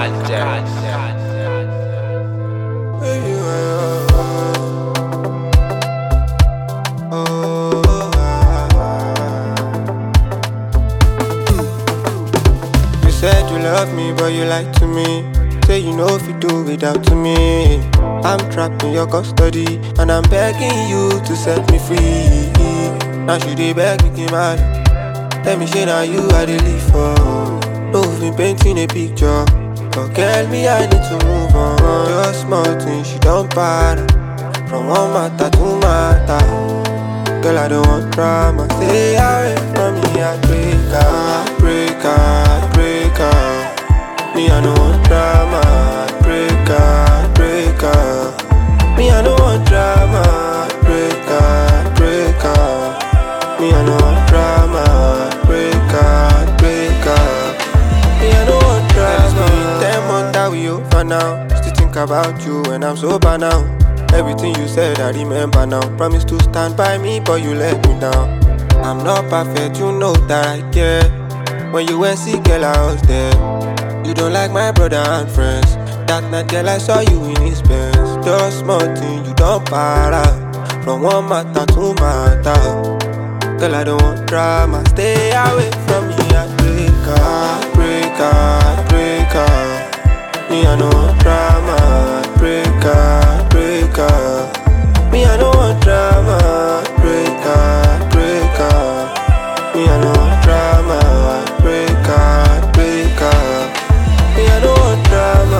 You said you love me, but you lied to me. Say you know if you do without me. I'm trapped in your custody, and I'm begging you to set me free. Now should they beg me, man? Let me say now you are the lead for. No, we've been painting a picture, but girl, me I need to move on. Just small things, she don't bother. From one matter to matter. Girl, I don't want drama. Stay away from me, I break her, break her, break her. Me, I don't want drama. Break her, break her. Me, I don't want drama. Break her, break her. Me, I don't want drama. Break her, break her. Me, I don't want drama. 10 months that we over now. Still think about you when I'm sober now. Everything you said I remember now. Promise to stand by me, but you let me down. I'm not perfect, you know that I care. When you went sick, girl, I was there. You don't like my brother and friends. That night, girl, I saw you in his Benz. Just small thing, you don't para. From one matter to matter. Girl, I don't want drama. Stay away from me, I break her, break her, break her. Me, I don't want drama. Break her, break her. Me, I don't want drama. Break her, break her. Me, I don't want drama. Break her, break her. Me, I don't want drama.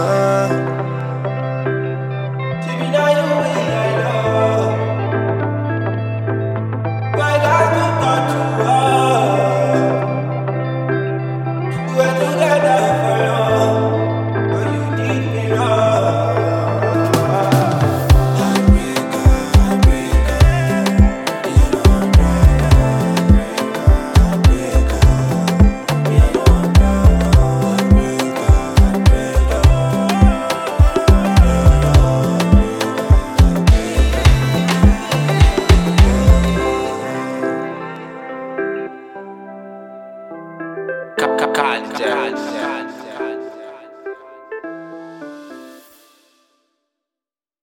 See, now you really I love. Why God you got to love? We were together for long, but you did me wrong. Culture.